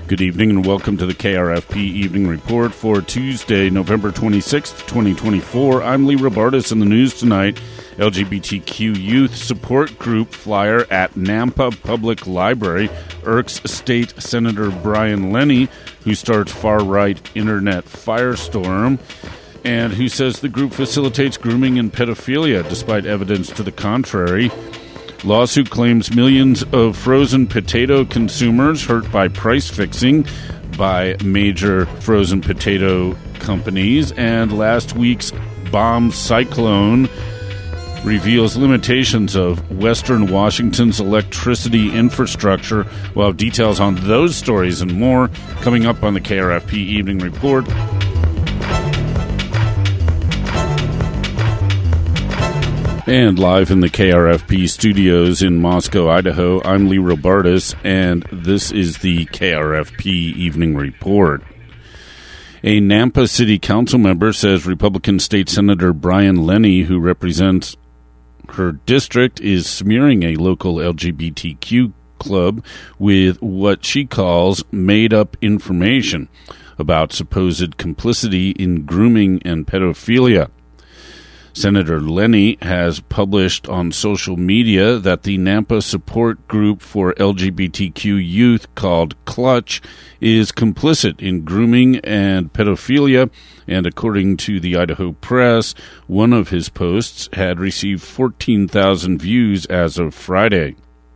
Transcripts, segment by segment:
Good evening and welcome to the KRFP Evening Report for Tuesday, November 26th, 2024. I'm Lee Robartis. In the news tonight, LGBTQ youth support group flyer at Nampa Public Library irks State Senator Brian Lenny, who starts far-right internet firestorm, and who says the group facilitates grooming and pedophilia despite evidence to the contrary. Lawsuit claims millions of frozen potato consumers hurt by price fixing by major frozen potato companies. And last week's bomb cyclone reveals limitations of Western Washington's electricity infrastructure. We'll have details on those stories and more coming up on the KRFP Evening Report. And live in the KRFP studios in Moscow, Idaho, I'm Lee Robartis, and this is the KRFP Evening Report. A Nampa City Council member says Republican State Senator Brian Lenny, who represents her district, is smearing a local LGBTQ club with what she calls made-up information about supposed complicity in grooming and pedophilia. Senator Lenny has published on social media that the Nampa support group for LGBTQ youth called Clutch is complicit in grooming and pedophilia, and according to the Idaho Press, one of his posts had received 14,000 views as of Friday.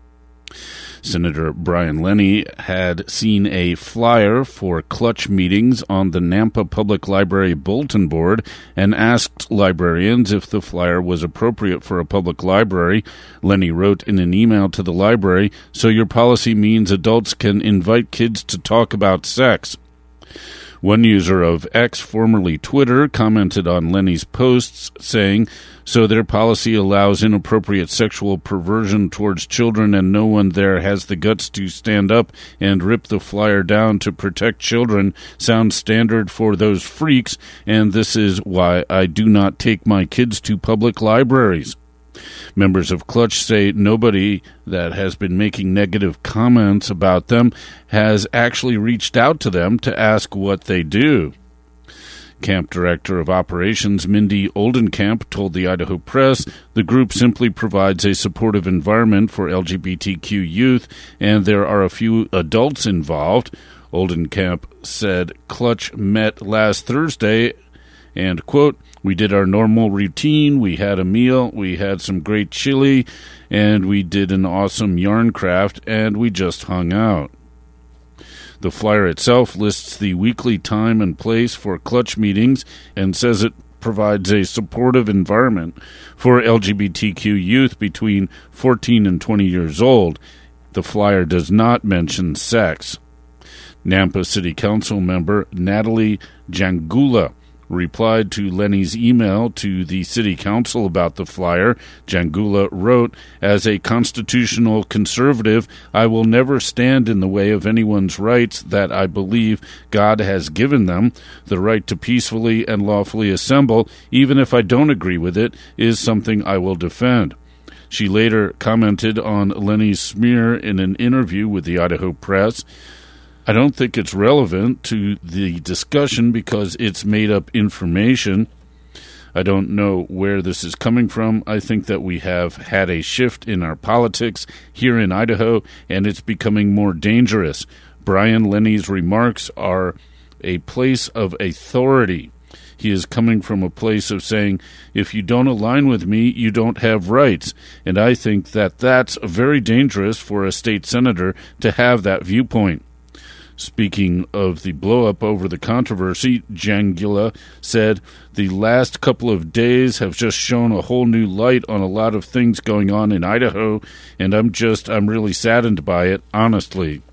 Senator Brian Lenny had seen a flyer for Clutch meetings on the Nampa Public Library bulletin board and asked librarians if the flyer was appropriate for a public library. Lenny wrote in an email to the library, "So your policy means adults can invite kids to talk about sex." One user of X, formerly Twitter, commented on Lenny's posts saying, "So their policy allows inappropriate sexual perversion towards children and no one there has the guts to stand up and rip the flyer down to protect children. Sounds standard for those freaks, and this is why I do not take my kids to public libraries." Members of Clutch say nobody that has been making negative comments about them has actually reached out to them to ask what they do. Camp Director of Operations Mindy Oldenkamp told the Idaho Press the group simply provides a supportive environment for LGBTQ youth, and there are a few adults involved. Oldenkamp said Clutch met last Thursday and, quote, "We did our normal routine, we had a meal, we had some great chili, and we did an awesome yarn craft, and we just hung out." The flyer itself lists the weekly time and place for Clutch meetings and says it provides a supportive environment for LGBTQ youth between 14 and 20 years old. The flyer does not mention sex. Nampa City Council member Natalie Jangula replied to Lenny's email to the city council about the flyer. Jangula wrote, "As a constitutional conservative, I will never stand in the way of anyone's rights that I believe God has given them. The right to peacefully and lawfully assemble, even if I don't agree with it, is something I will defend." She later commented on Lenny's smear in an interview with the Idaho Press. "I don't think it's relevant to the discussion because it's made-up information. I don't know where this is coming from. I think that we have had a shift in our politics here in Idaho, and it's becoming more dangerous. Brian Lenny's remarks are a place of authority. He is coming from a place of saying, if you don't align with me, you don't have rights. And I think that that's very dangerous for a state senator to have that viewpoint." Speaking of the blow-up over the controversy, Jangula said, "The last couple of days have just shown a whole new light on a lot of things going on in Idaho, and I'm really saddened by it, honestly."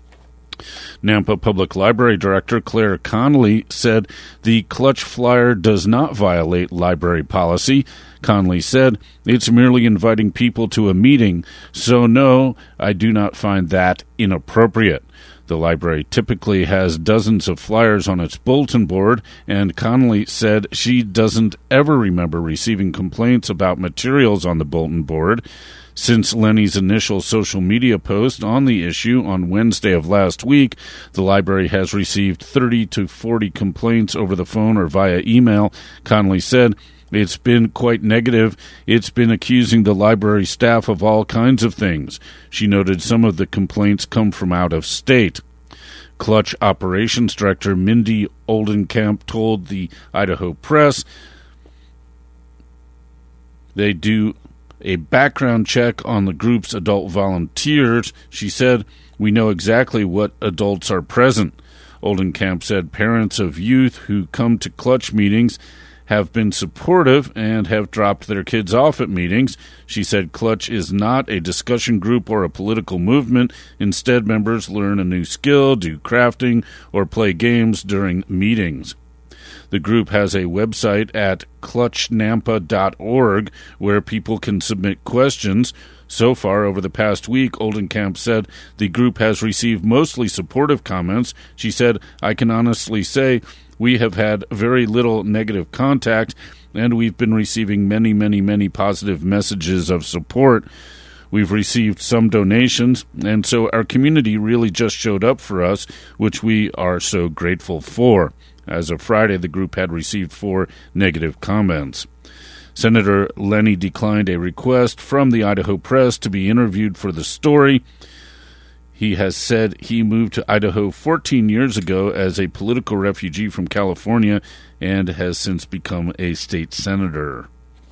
Nampa Public Library Director Claire Connolly said the Clutch flyer does not violate library policy. Connolly said, "It's merely inviting people to a meeting, so no, I do not find that inappropriate." The library typically has dozens of flyers on its bulletin board, and Connolly said she doesn't ever remember receiving complaints about materials on the bulletin board. Since Lenny's initial social media post on the issue on Wednesday of last week, the library has received 30 to 40 complaints over the phone or via email. Connolly said, "It's been quite negative. It's been accusing the library staff of all kinds of things." She noted some of the complaints come from out of state. Clutch Operations Director Mindy Oldenkamp told the Idaho Press they do a background check on the group's adult volunteers. She said, "We know exactly what adults are present." Oldenkamp said parents of youth who come to Clutch meetings have been supportive and have dropped their kids off at meetings. She said Clutch is not a discussion group or a political movement. Instead, members learn a new skill, do crafting, or play games during meetings. The group has a website at clutchnampa.org where people can submit questions. So far, over the past week, Oldenkamp said the group has received mostly supportive comments. She said, "I can honestly say we have had very little negative contact, and we've been receiving many, many, many positive messages of support. We've received some donations, and so our community really just showed up for us, which we are so grateful for." As of Friday, the group had received 4 negative comments. Senator Lenny declined a request from the Idaho Press to be interviewed for the story. He has said he moved to Idaho 14 years ago as a political refugee from California and has since become a state senator.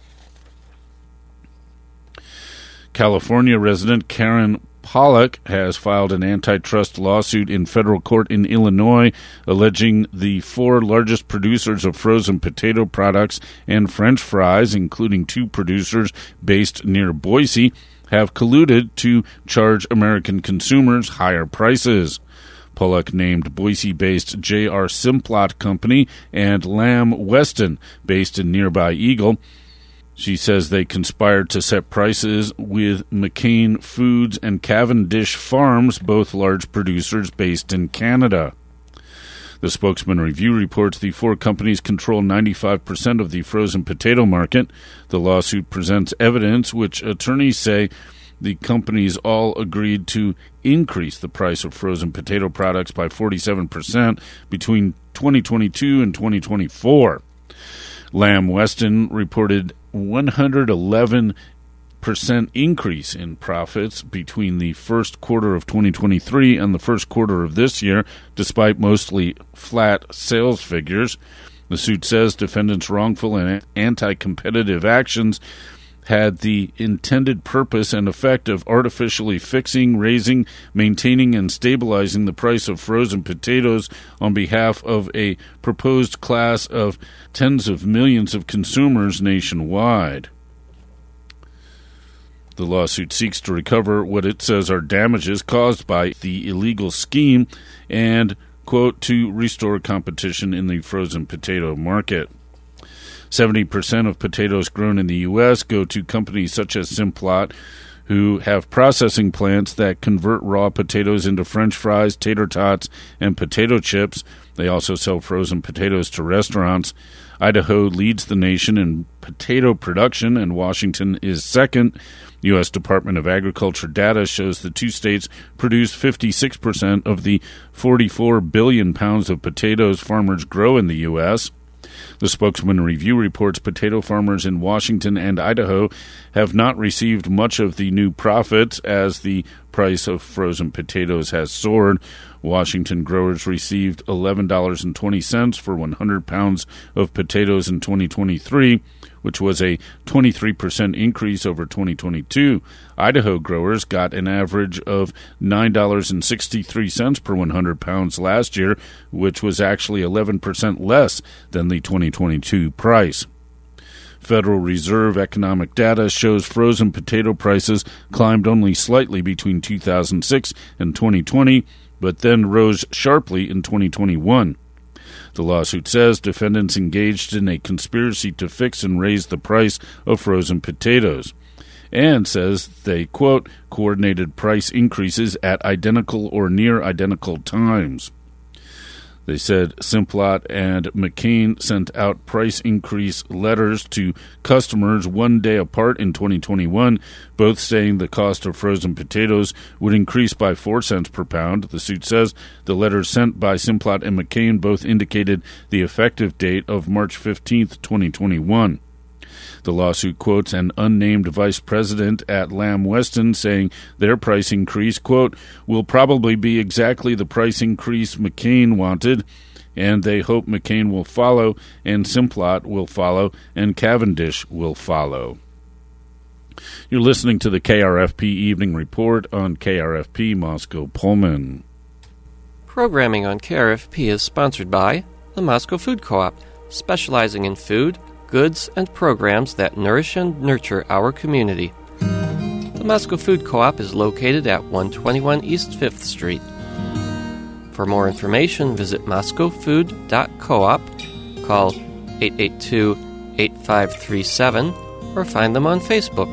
California resident Karen Pollock has filed an antitrust lawsuit in federal court in Illinois, alleging the 4 largest producers of frozen potato products and French fries, including 2 producers based near Boise, have colluded to charge American consumers higher prices. Pollock named Boise-based J.R. Simplot Company and Lamb Weston, based in nearby Eagle. She says they conspired to set prices with McCain Foods and Cavendish Farms, both large producers based in Canada. The Spokesman Review reports the 4 companies control 95% of the frozen potato market. The lawsuit presents evidence which attorneys say the companies all agreed to increase the price of frozen potato products by 47% between 2022 and 2024. Lamb Weston reported 111% increase in profits between the first quarter of 2023 and the first quarter of this year, despite mostly flat sales figures. The suit says defendants' wrongful and anti-competitive actions had the intended purpose and effect of artificially fixing, raising, maintaining, and stabilizing the price of frozen potatoes on behalf of a proposed class of tens of millions of consumers nationwide. The lawsuit seeks to recover what it says are damages caused by the illegal scheme and, quote, to restore competition in the frozen potato market. 70% of potatoes grown in the U.S. go to companies such as Simplot, who have processing plants that convert raw potatoes into French fries, tater tots, and potato chips. They also sell frozen potatoes to restaurants. Idaho leads the nation in potato production, and Washington is second. U.S. Department of Agriculture data shows the 2 states produce 56% of the 44 billion pounds of potatoes farmers grow in the U.S. The Spokesman Review reports potato farmers in Washington and Idaho have not received much of the new profits as the price of frozen potatoes has soared. Washington growers received $11.20 for 100 pounds of potatoes in 2023, which was a 23% increase over 2022. Idaho growers got an average of $9.63 per 100 pounds last year, which was actually 11% less than the 2022 price. Federal Reserve economic data shows frozen potato prices climbed only slightly between 2006 and 2020, but then rose sharply in 2021. The lawsuit says defendants engaged in a conspiracy to fix and raise the price of frozen potatoes, and says they, quote, coordinated price increases at identical or near identical times. They said Simplot and McCain sent out price increase letters to customers one day apart in 2021, both saying the cost of frozen potatoes would increase by 4 cents per pound. The suit says the letters sent by Simplot and McCain both indicated the effective date of March 15th, 2021. The lawsuit quotes an unnamed vice president at Lamb Weston saying their price increase, quote, will probably be exactly the price increase McCain wanted, and they hope McCain will follow, and Simplot will follow, and Cavendish will follow. You're listening to the KRFP Evening Report on KRFP Moscow Pullman. Programming on KRFP is sponsored by the Moscow Food Co-op, specializing in food, goods, and programs that nourish and nurture our community. The Moscow Food Co-op is located at 121 East 5th Street. For more information, visit moscowfood.coop, call 882-8537, or find them on Facebook.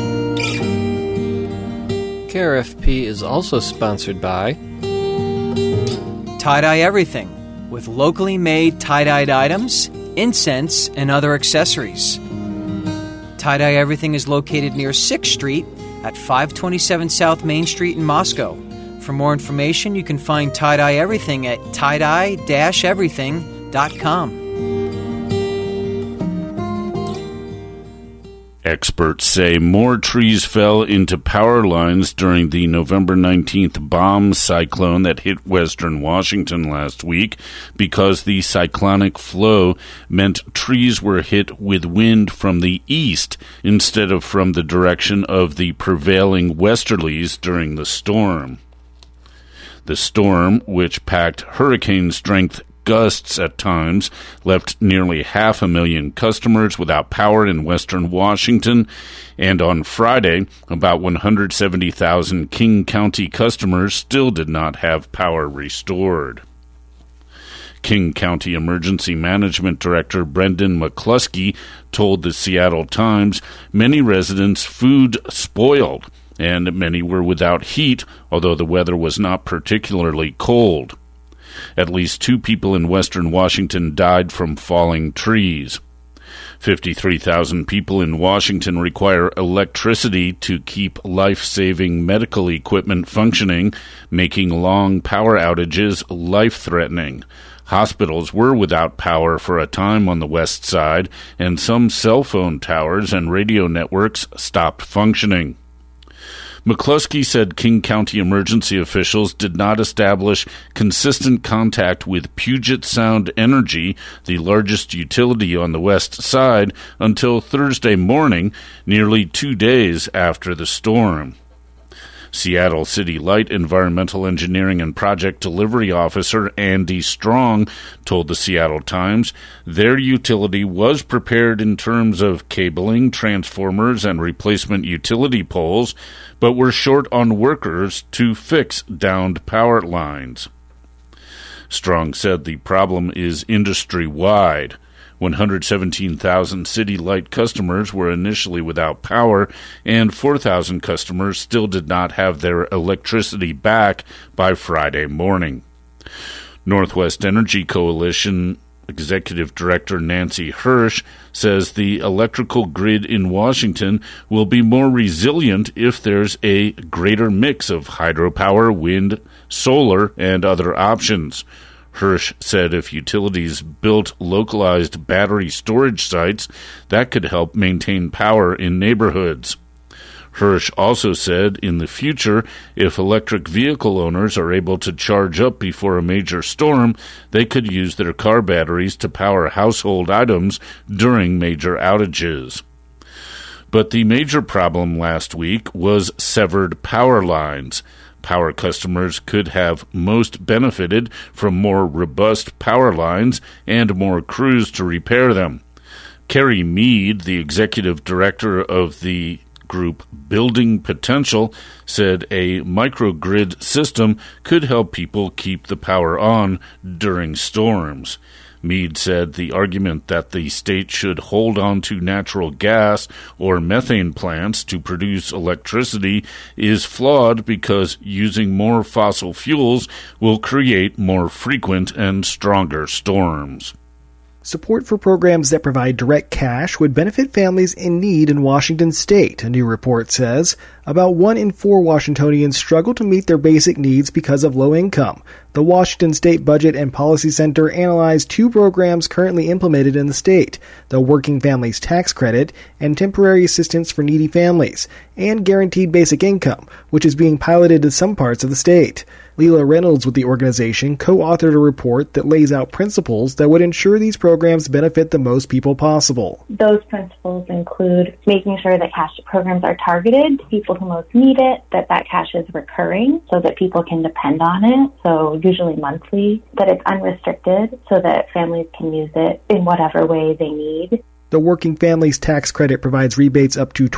KRFP is also sponsored by Tie-Dye Everything, with locally made tie-dyed items, incense, and other accessories. Tie-Dye Everything is located near 6th Street at 527 South Main Street in Moscow. For more information, you can find Tie-Dye Everything at tiedye-everything.com. Experts say more trees fell into power lines during the November 19th bomb cyclone that hit western Washington last week because the cyclonic flow meant trees were hit with wind from the east instead of from the direction of the prevailing westerlies during the storm. The storm, which packed hurricane-strength gusts at times, left nearly 500,000 customers without power in western Washington, and on Friday, about 170,000 King County customers still did not have power restored. King County Emergency Management Director Brendan McCluskey told the Seattle Times many residents' food spoiled, and many were without heat, although the weather was not particularly cold. At least 2 people in western Washington died from falling trees. 53,000 people in Washington require electricity to keep life-saving medical equipment functioning, making long power outages life-threatening. Hospitals were without power for a time on the west side, and some cell phone towers and radio networks stopped functioning. McCluskey said King County emergency officials did not establish consistent contact with Puget Sound Energy, the largest utility on the west side, until Thursday morning, nearly 2 days after the storm. Seattle City Light Environmental Engineering and Project Delivery Officer Andy Strong told the Seattle Times their utility was prepared in terms of cabling, transformers, and replacement utility poles, but were short on workers to fix downed power lines. Strong said the problem is industry-wide. 117,000 City Light customers were initially without power, and 4,000 customers still did not have their electricity back by Friday morning. Northwest Energy Coalition Executive Director Nancy Hirsch says the electrical grid in Washington will be more resilient if there's a greater mix of hydropower, wind, solar, and other options. Hirsch said if utilities built localized battery storage sites, that could help maintain power in neighborhoods. Hirsch also said in the future, if electric vehicle owners are able to charge up before a major storm, they could use their car batteries to power household items during major outages. But the major problem last week was severed power lines. Power customers could have most benefited from more robust power lines and more crews to repair them. Kerry Mead, the executive director of the group Building Potential, said a microgrid system could help people keep the power on during storms. Mead said the argument that the state should hold on to natural gas or methane plants to produce electricity is flawed because using more fossil fuels will create more frequent and stronger storms. Support for programs that provide direct cash would benefit families in need in Washington state, a new report says. About 1 in 4 Washingtonians struggle to meet their basic needs because of low income. The Washington State Budget and Policy Center analyzed 2 programs currently implemented in the state, the Working Families Tax Credit and Temporary Assistance for Needy Families, and Guaranteed Basic Income, which is being piloted in some parts of the state. Leila Reynolds with the organization co-authored a report that lays out principles that would ensure these programs benefit the most people possible. Those principles include making sure that cash programs are targeted to people who most need it, that cash is recurring so that people can depend on it, so usually monthly, that it's unrestricted so that families can use it in whatever way they need. The Working Families Tax Credit provides rebates up to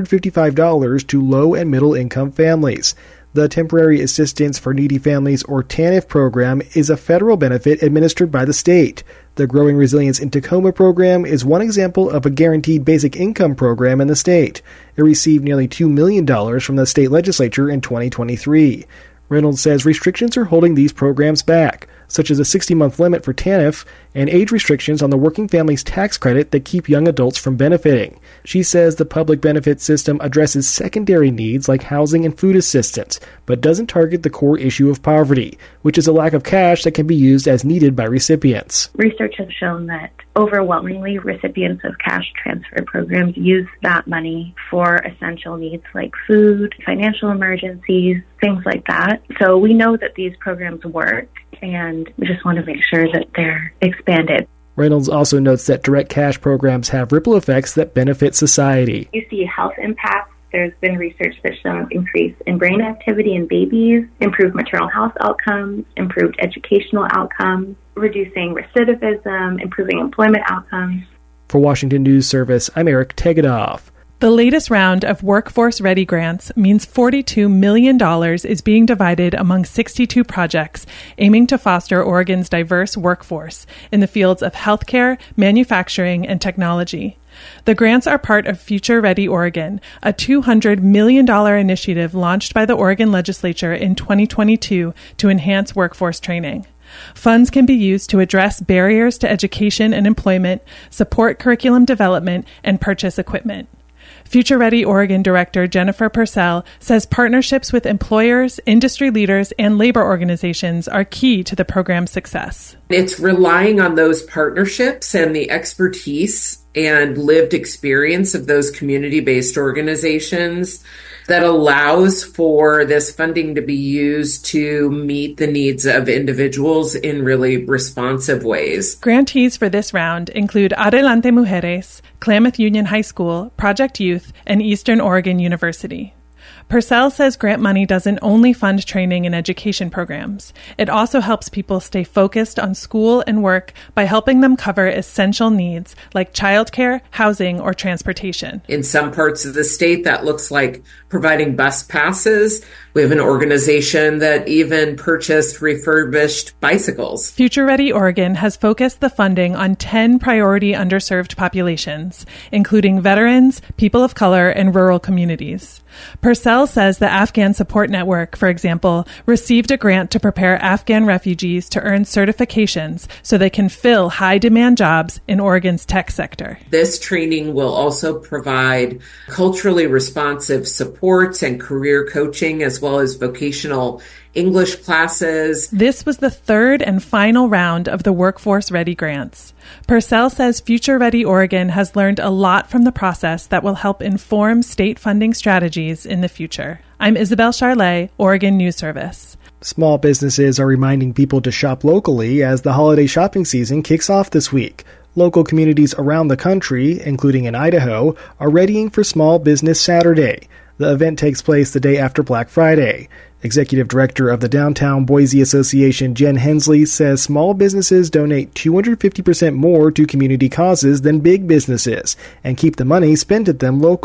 $1,255 to low and middle income families. The Temporary Assistance for Needy Families, or TANF program, is a federal benefit administered by the state. The Growing Resilience in Tacoma program is one example of a guaranteed basic income program in the state. It received nearly $2 million from the state legislature in 2023. Reynolds says restrictions are holding these programs back, such as a 60-month limit for TANF and age restrictions on the Working Families Tax Credit that keep young adults from benefiting. She says the public benefit system addresses secondary needs like housing and food assistance, but doesn't target the core issue of poverty, which is a lack of cash that can be used as needed by recipients. Research has shown that overwhelmingly recipients of cash transfer programs use that money for essential needs like food, financial emergencies, things like that. So we know that these programs work, and we just want to make sure that they're expanded. Reynolds also notes that direct cash programs have ripple effects that benefit society. You see health impacts. There's been research that shows increase in brain activity in babies, improved maternal health outcomes, improved educational outcomes, reducing recidivism, improving employment outcomes. For Washington News Service, I'm Eric Tegedoff. The latest round of Workforce Ready grants means $42 million is being divided among 62 projects aiming to foster Oregon's diverse workforce in the fields of healthcare, manufacturing, and technology. The grants are part of Future Ready Oregon, a $200 million initiative launched by the Oregon legislature in 2022 to enhance workforce training. Funds can be used to address barriers to education and employment, support curriculum development, and purchase equipment. Future Ready Oregon Director Jennifer Purcell says partnerships with employers, industry leaders, and labor organizations are key to the program's success. It's relying on those partnerships and the expertise and lived experience of those community-based organizations that allows for this funding to be used to meet the needs of individuals in really responsive ways. Grantees for this round include Adelante Mujeres, Klamath Union High School, Project Youth, and Eastern Oregon University. Purcell says grant money doesn't only fund training and education programs. It also helps people stay focused on school and work by helping them cover essential needs like childcare, housing, or transportation. In some parts of the state, that looks like providing bus passes. We have an organization that even purchased refurbished bicycles. Future Ready Oregon has focused the funding on 10 priority underserved populations, including veterans, people of color, and rural communities. Purcell says the Afghan Support Network, for example, received a grant to prepare Afghan refugees to earn certifications so they can fill high-demand jobs in Oregon's tech sector. This training will also provide culturally responsive supports and career coaching, as well as vocational English classes. This was the third and final round of the Workforce Ready grants. Purcell says Future Ready Oregon has learned a lot from the process that will help inform state funding strategies in the future. I'm Isabel Charlet, Oregon News Service. Small businesses are reminding people to shop locally as the holiday shopping season kicks off this week. Local communities around the country, including in Idaho, are readying for Small Business Saturday. The event takes place the day after Black Friday. Executive Director of the Downtown Boise Association, Jen Hensley, says small businesses donate 250% more to community causes than big businesses and keep the money spent at them local.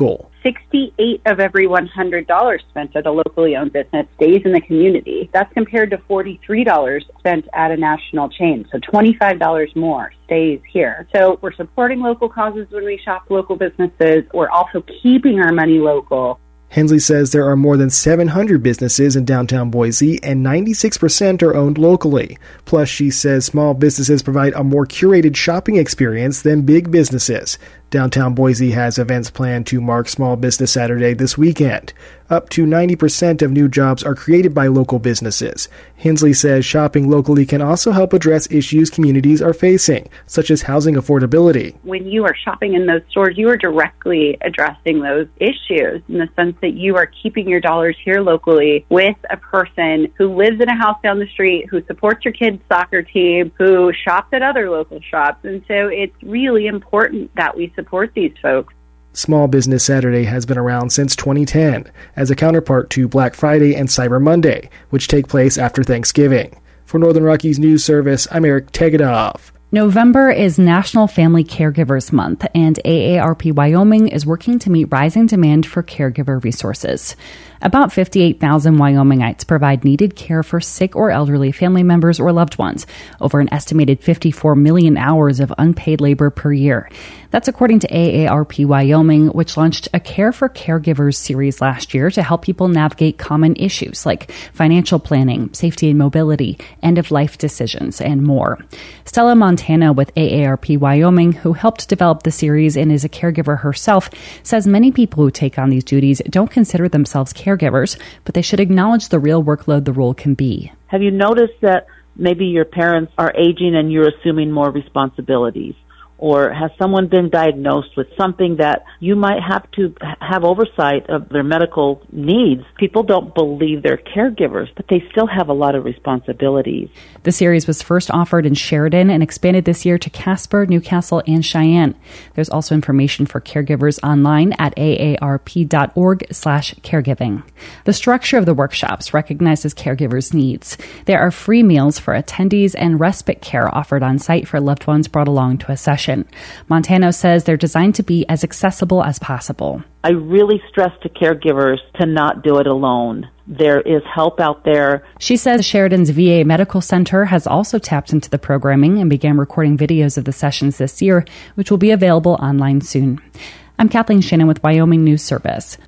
68 of every $100 spent at a locally owned business stays in the community. That's compared to $43 spent at a national chain. So $25 more stays here. So we're supporting local causes when we shop local businesses. We're also keeping our money local. Hensley says there are more than 700 businesses in downtown Boise, and 96% are owned locally. Plus, she says small businesses provide a more curated shopping experience than big businesses. Downtown Boise has events planned to mark Small Business Saturday this weekend. Up to 90% of new jobs are created by local businesses. Hensley says shopping locally can also help address issues communities are facing, such as housing affordability. When you are shopping in those stores, you are directly addressing those issues in the sense that you are keeping your dollars here locally with a person who lives in a house down the street, who supports your kid's soccer team, who shops at other local shops. And so it's really important that we support these folks. Small Business Saturday has been around since 2010 as a counterpart to Black Friday and Cyber Monday, which take place after Thanksgiving. For Northern Rockies News Service, I'm Eric Tegedoff. November is National Family Caregivers Month, and AARP Wyoming is working to meet rising demand for caregiver resources. About 58,000 Wyomingites provide needed care for sick or elderly family members or loved ones, over an estimated 54 million hours of unpaid labor per year. That's according to AARP Wyoming, which launched a Care for Caregivers series last year to help people navigate common issues like financial planning, safety and mobility, end-of-life decisions, and more. Stella Montana with AARP Wyoming, who helped develop the series and is a caregiver herself, says many people who take on these duties don't consider themselves caregivers, but they should acknowledge the real workload the role can be. Have you noticed that maybe your parents are aging and you're assuming more responsibilities? Or has someone been diagnosed with something that you might have to have oversight of their medical needs? People don't believe they're caregivers, but they still have a lot of responsibilities. The series was first offered in Sheridan and expanded this year to Casper, Newcastle, and Cheyenne. There's also information for caregivers online at aarp.org/caregiving. The structure of the workshops recognizes caregivers' needs. There are free meals for attendees and respite care offered on site for loved ones brought along to a session. Montano says they're designed to be as accessible as possible. I really stress to caregivers to not do it alone. There is help out there. She says Sheridan's VA Medical Center has also tapped into the programming and began recording videos of the sessions this year, which will be available online soon. I'm Kathleen Shannon with Wyoming News Service.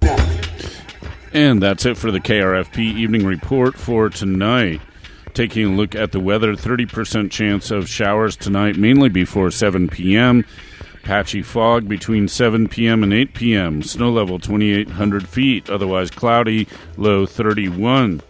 And that's it for the KRFP Evening Report for tonight. Taking a look at the weather, 30% chance of showers tonight, mainly before 7 p.m. Patchy fog between 7 p.m. and 8 p.m. Snow level 2,800 feet, otherwise cloudy, low 31.